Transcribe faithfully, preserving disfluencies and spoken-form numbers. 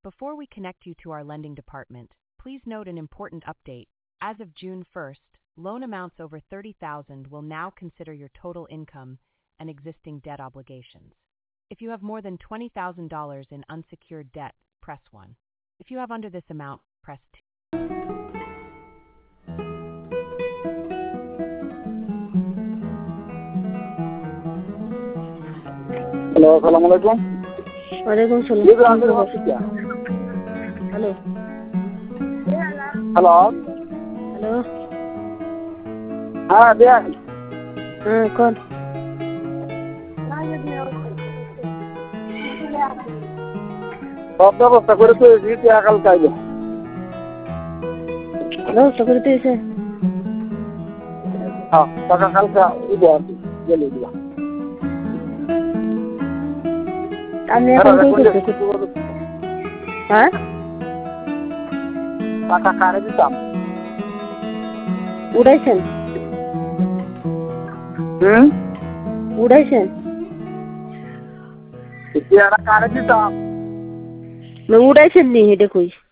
Before we connect you to our lending department, please note an important update. As of June first, loan amounts over thirty thousand dollars will now consider your total income and existing debt obligations. If you have more than twenty thousand dollars in unsecured debt, press one. If you have under this amount, press two. Hello, assalamu alaikum. Walaikum salam. This is Andrew Hospital. Hello. Hello. Hello. हाँ भैया हाँ कौन? सब व्यवस्था करे तो इसी क्या कल चाहिए? Hello, security से. हाँ, तक कल का इधर ये ले लिया. আপনি এখন কই করতেছেন? হ্যাঁ? টাকা কারে দিতাম? উড়াইছেন? হুম? উড়াইছেন? টাকা কারে দিতাম? না উড়াইছেন নি এটা কই?